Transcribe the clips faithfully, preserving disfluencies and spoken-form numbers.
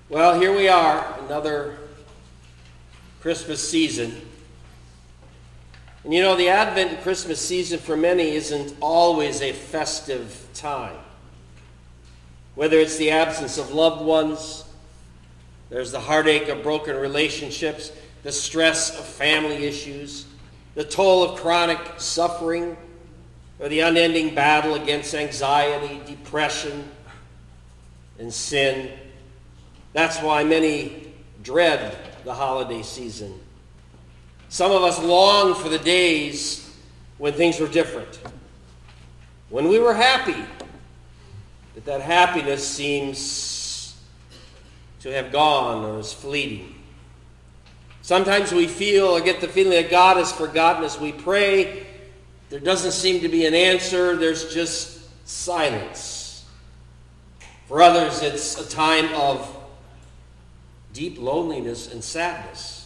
Well, here we are, another Christmas season. And you know, the Advent and Christmas season for many isn't always a festive time. Whether it's the absence of loved ones, there's the heartache of broken relationships, the stress of family issues, the toll of chronic suffering, or the unending battle against anxiety, depression, and sin. That's why many dread the holiday season. Some of us long for the days when things were different, when we were happy, but that happiness seems to have gone or is fleeting. Sometimes we feel or get the feeling that God has forgotten us. We pray, there doesn't seem to be an answer, there's just silence. For others, it's a time of deep loneliness and sadness.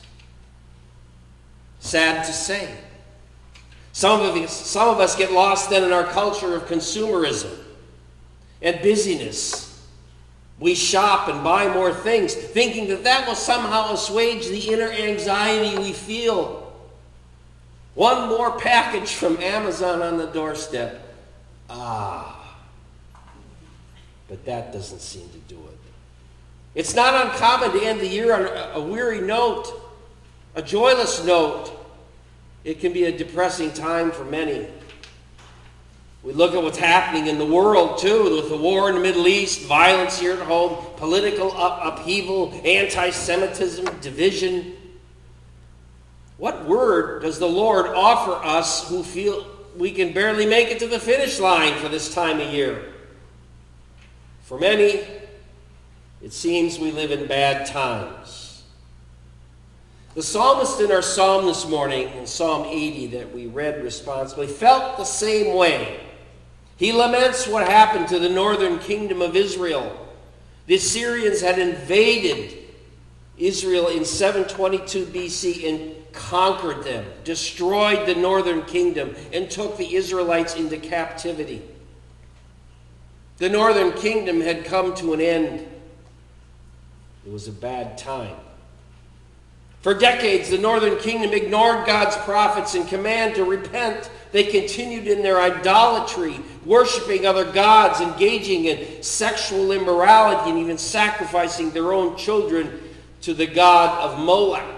Sad to say. Some of us, some of us get lost then in our culture of consumerism and busyness. We shop and buy more things, thinking that that will somehow assuage the inner anxiety we feel. One more package from Amazon on the doorstep. Ah, but that doesn't seem to do it. It's not uncommon to end the year on a weary note, a joyless note. It can be a depressing time for many. We look at what's happening in the world, too, with the war in the Middle East, violence here at home, political up- upheaval, anti-Semitism, division. What word does the Lord offer us who feel we can barely make it to the finish line for this time of year? For many, it seems we live in bad times. The psalmist in our psalm this morning, in Psalm eighty that we read responsibly, felt the same way. He laments what happened to the northern kingdom of Israel. The Assyrians had invaded Israel in seven twenty-two B C and conquered them, destroyed the northern kingdom, and took the Israelites into captivity. The northern kingdom had come to an end. It was a bad time. For decades, the northern kingdom ignored God's prophets and command to repent. They continued in their idolatry, worshiping other gods, engaging in sexual immorality, and even sacrificing their own children to the god of Molech.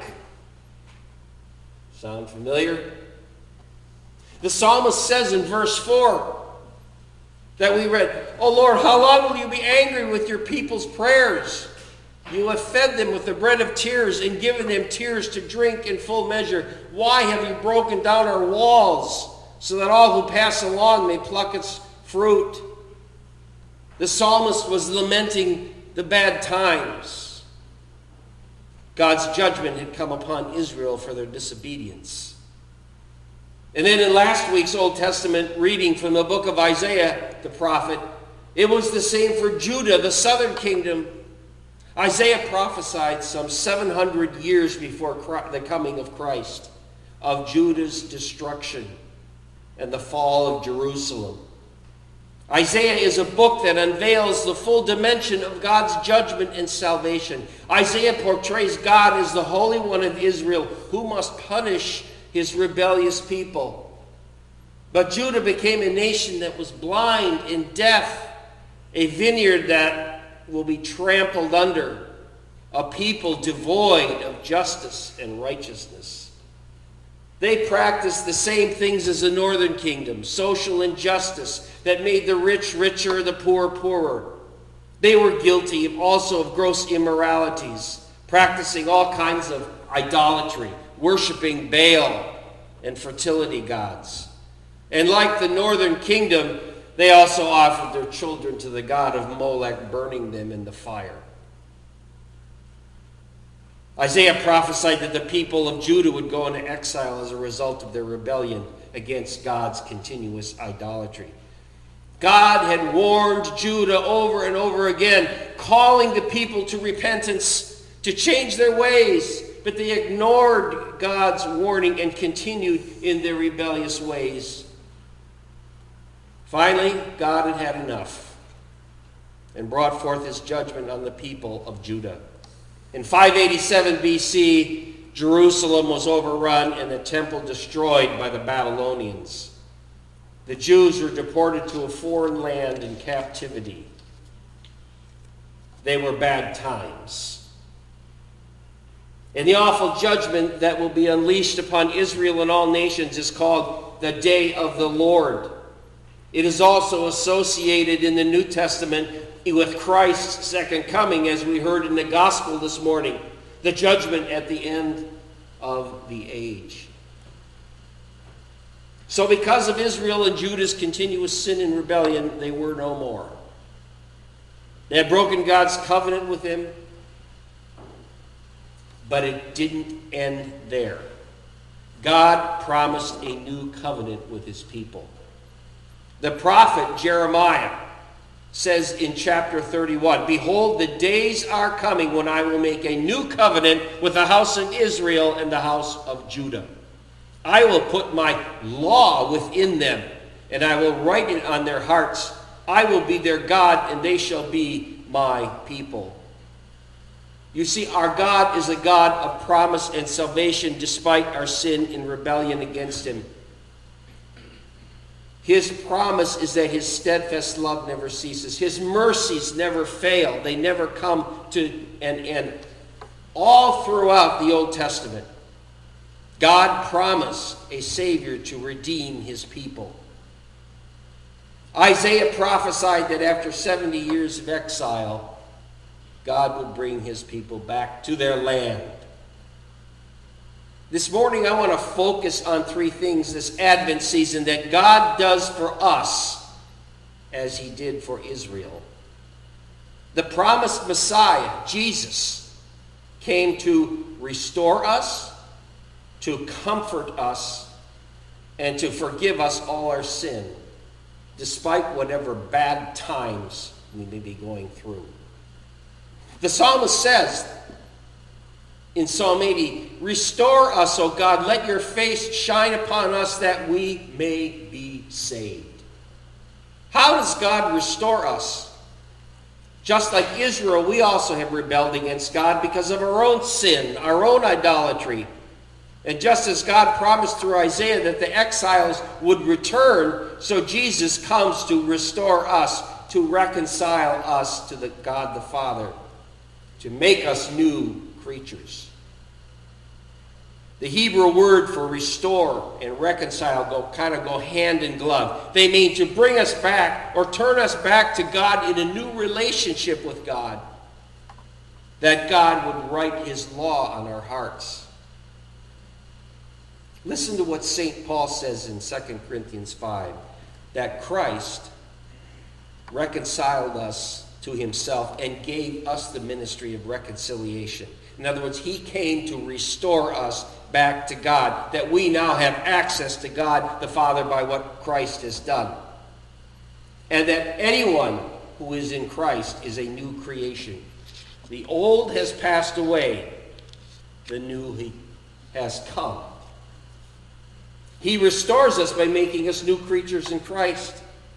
Sound familiar? The psalmist says in verse four that we read, "O Lord, how long will you be angry with your people's prayers? You have fed them with the bread of tears and given them tears to drink in full measure. Why have you broken down our walls so that all who pass along may pluck its fruit?" The psalmist was lamenting the bad times. God's judgment had come upon Israel for their disobedience. And then in last week's Old Testament reading from the book of Isaiah, the prophet, it was the same for Judah, the southern kingdom. Isaiah prophesied some seven hundred years before the coming of Christ of Judah's destruction and the fall of Jerusalem. Isaiah is a book that unveils the full dimension of God's judgment and salvation. Isaiah portrays God as the Holy One of Israel who must punish his rebellious people. But Judah became a nation that was blind and deaf, a vineyard that will be trampled under, a people devoid of justice and righteousness. They practiced the same things as the northern kingdom, social injustice that made the rich richer, the poor poorer. They were guilty also of gross immoralities, practicing all kinds of idolatry, worshiping Baal and fertility gods. And like the northern kingdom, they also offered their children to the god of Molech, burning them in the fire. Isaiah prophesied that the people of Judah would go into exile as a result of their rebellion against God's continuous idolatry. God had warned Judah over and over again, calling the people to repentance, to change their ways, but they ignored God's warning and continued in their rebellious ways. Finally, God had had enough and brought forth his judgment on the people of Judah. In five eighty-seven B C, Jerusalem was overrun and the temple destroyed by the Babylonians. The Jews were deported to a foreign land in captivity. They were bad times. And the awful judgment that will be unleashed upon Israel and all nations is called the Day of the Lord. It is also associated in the New Testament with Christ's second coming, as we heard in the gospel this morning, the judgment at the end of the age. So because of Israel and Judah's continuous sin and rebellion, they were no more. They had broken God's covenant with him, but it didn't end there. God promised a new covenant with his people. The prophet Jeremiah says in chapter thirty-one, "Behold, the days are coming when I will make a new covenant with the house of Israel and the house of Judah. I will put my law within them, and I will write it on their hearts. I will be their God, and they shall be my people." You see, our God is a God of promise and salvation despite our sin and rebellion against him. His promise is that his steadfast love never ceases. His mercies never fail. They never come to an end. All throughout the Old Testament, God promised a Savior to redeem his people. Isaiah prophesied that after seventy years of exile, God would bring his people back to their land. This morning, I want to focus on three things this Advent season that God does for us as he did for Israel. The promised Messiah, Jesus, came to restore us, to comfort us, and to forgive us all our sin, despite whatever bad times we may be going through. The psalmist says in Psalm eighty, "Restore us, O God, let your face shine upon us that we may be saved." How does God restore us? Just like Israel, we also have rebelled against God because of our own sin, our own idolatry. And just as God promised through Isaiah that the exiles would return, so Jesus comes to restore us, to reconcile us to the God the Father, to make us new creatures. The Hebrew word for restore and reconcile go kind of go hand in glove. They mean to bring us back or turn us back to God in a new relationship with God, that God would write his law on our hearts. Listen to what Saint Paul says in Second Corinthians five, that Christ reconciled us to himself and gave us the ministry of reconciliation. In other words, he came to restore us back to God, that we now have access to God the Father by what Christ has done. And that anyone who is in Christ is a new creation. The old has passed away, the new has come. He restores us by making us new creatures in Christ.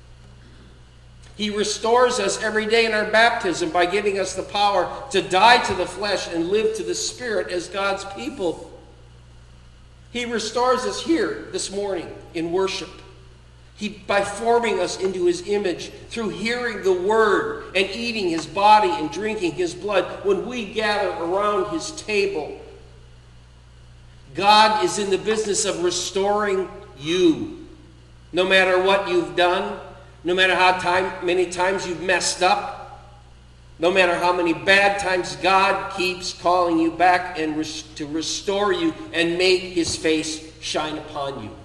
He restores us every day in our baptism by giving us the power to die to the flesh and live to the Spirit as God's people. He restores us here this morning in worship. He, by forming us into his image through hearing the word and eating his body and drinking his blood when we gather around his table. God is in the business of restoring you. No matter what you've done, no matter how time, many times you've messed up, no matter how many bad times, God keeps calling you back and res- to restore you and make his face shine upon you.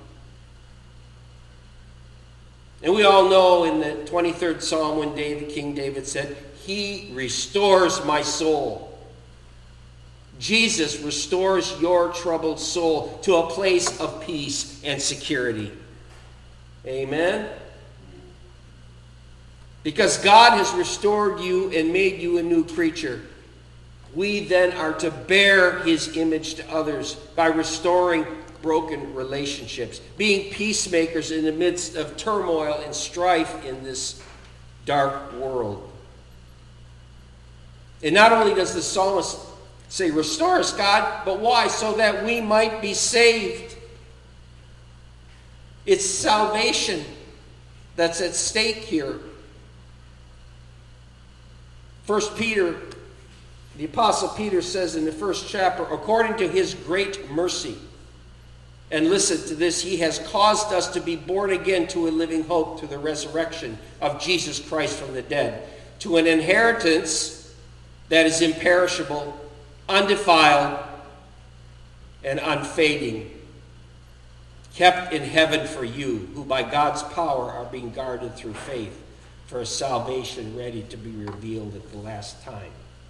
And we all know in the twenty-third Psalm when David, King David said, "He restores my soul." Jesus restores your troubled soul to a place of peace and security. Amen? Because God has restored you and made you a new creature, we then are to bear his image to others by restoring broken relationships, being peacemakers in the midst of turmoil and strife in this dark world. And not only does the psalmist Say, restore us, God, but why? So that we might be saved. It's salvation that's at stake here. First Peter, the Apostle Peter says in the first chapter, according to his great mercy, and listen to this, he has caused us to be born again to a living hope through the resurrection of Jesus Christ from the dead, to an inheritance that is imperishable, undefiled, and unfading, kept in heaven for you, who by God's power are being guarded through faith for a salvation ready to be revealed at the last time.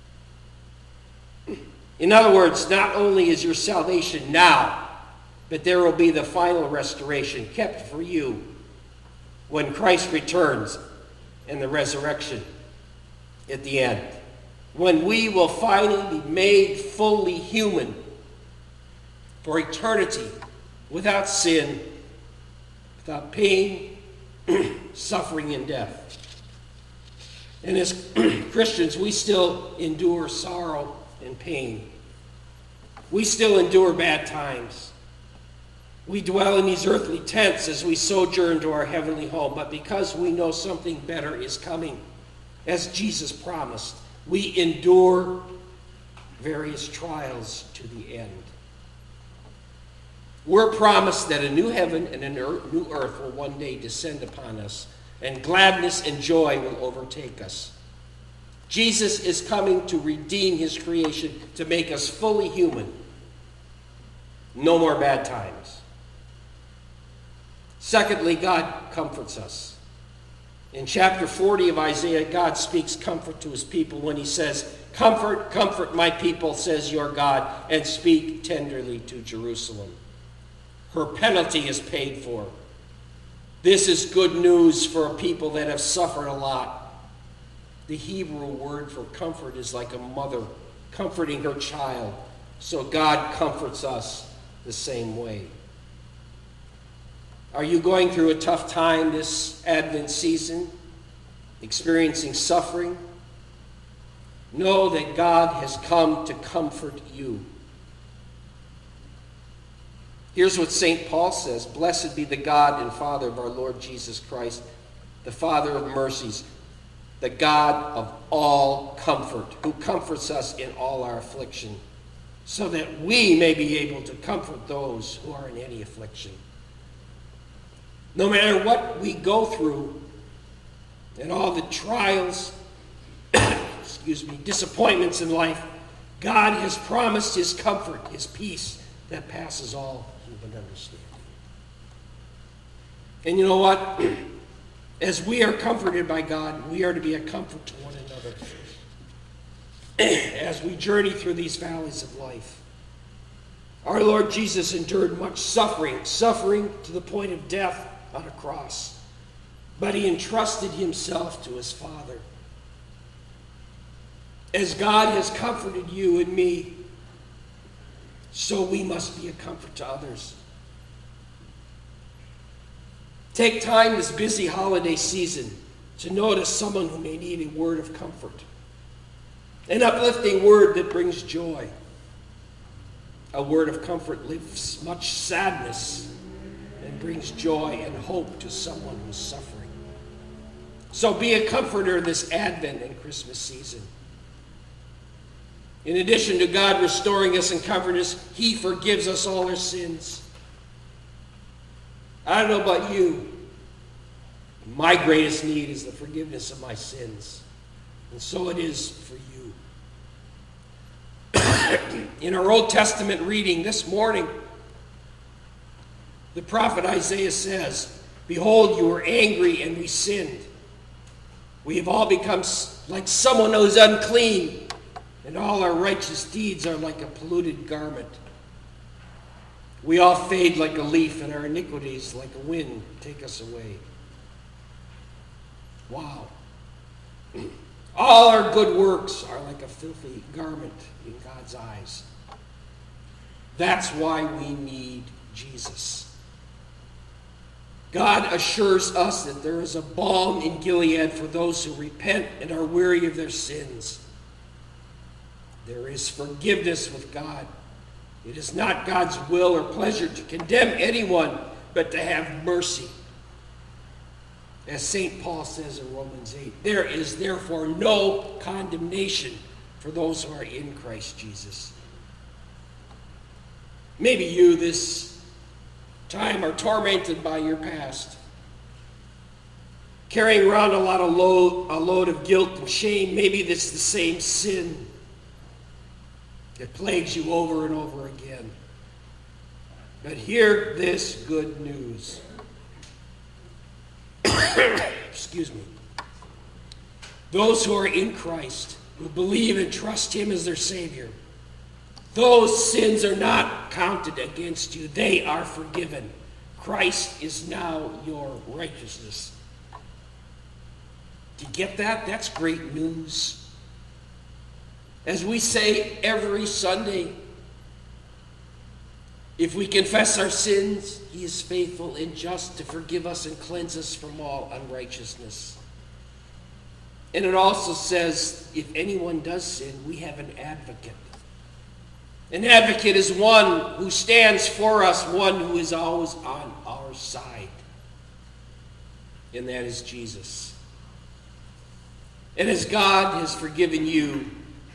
In other words, not only is your salvation now, but there will be the final restoration kept for you when Christ returns and the resurrection at the end. When we will finally be made fully human for eternity, without sin, without pain, suffering, and death. And as Christians, we still endure sorrow and pain. We still endure bad times. We dwell in these earthly tents as we sojourn to our heavenly home. But because we know something better is coming, as Jesus promised, we endure various trials to the end. We're promised that a new heaven and a new earth will one day descend upon us, and gladness and joy will overtake us. Jesus is coming to redeem his creation, to make us fully human. No more bad times. Secondly, God comforts us. In chapter forty of Isaiah, God speaks comfort to his people when he says, "Comfort, comfort my people, says your God, and speak tenderly to Jerusalem. Her penalty is paid for." This is good news for a people that have suffered a lot. The Hebrew word for comfort is like a mother comforting her child. So God comforts us the same way. Are you going through a tough time this Advent season, experiencing suffering? Know that God has come to comfort you. Here's what Saint Paul says, "Blessed be the God and Father of our Lord Jesus Christ, the Father of mercies, the God of all comfort, who comforts us in all our affliction, so that we may be able to comfort those who are in any affliction." No matter what we go through and all the trials, excuse me, disappointments in life, God has promised his comfort, his peace that passes all human understanding. And you know what? As we are comforted by God, we are to be a comfort to one another as we journey through these valleys of life. Our Lord Jesus endured much suffering, suffering to the point of death on a cross. But he entrusted himself to his Father. As God has comforted you and me, so we must be a comfort to others. Take time this busy holiday season to notice someone who may need a word of comfort. An uplifting word that brings joy. A word of comfort lifts much sadness and brings joy and hope to someone who's suffering. So be a comforter this Advent and Christmas season. In addition to God restoring us and comforting us, he forgives us all our sins. I don't know about you. My greatest need is the forgiveness of my sins. And so it is for you. In our Old Testament reading this morning, the prophet Isaiah says, "Behold, you were angry and we sinned. We have all become like someone who is unclean, and all our righteous deeds are like a polluted garment. We all fade like a leaf, and our iniquities like a wind take us away." Wow. All our good works are like a filthy garment in God's eyes. That's why we need Jesus. God assures us that there is a balm in Gilead for those who repent and are weary of their sins. There is forgiveness with God. It is not God's will or pleasure to condemn anyone, but to have mercy. As Saint Paul says in Romans eight, there is therefore no condemnation for those who are in Christ Jesus. Maybe you this time are tormented by your past, carrying around a lot of load, a load of guilt and shame. Maybe it's the same sin that plagues you over and over again. But hear this good news. Excuse me. Those who are in Christ, who believe and trust him as their Savior, those sins are not counted against you. They are forgiven. Christ is now your righteousness. Do you get that? That's great news. As we say every Sunday, if we confess our sins, he is faithful and just to forgive us and cleanse us from all unrighteousness. And it also says, if anyone does sin, we have an advocate. An advocate is one who stands for us, one who is always on our side. And that is Jesus. And as God has forgiven you,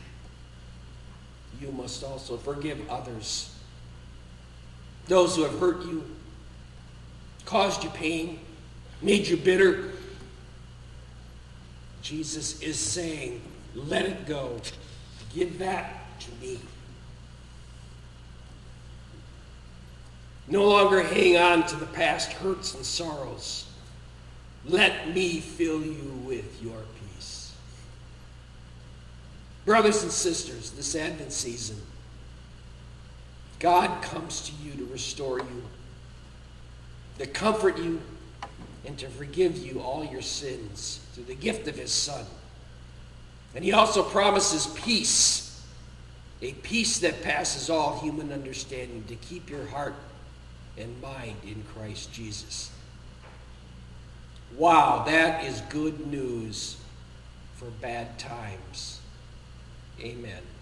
you must also forgive others. Those who have hurt you, caused you pain, made you bitter. Jesus is saying, let it go. Give that to me. No longer hang on to the past hurts and sorrows. Let me fill you with your peace. Brothers and sisters, this Advent season, God comes to you to restore you, to comfort you, and to forgive you all your sins through the gift of his Son. And he also promises peace, a peace that passes all human understanding, to keep your heart and mind in Christ Jesus. Wow, that is good news for bad times. Amen.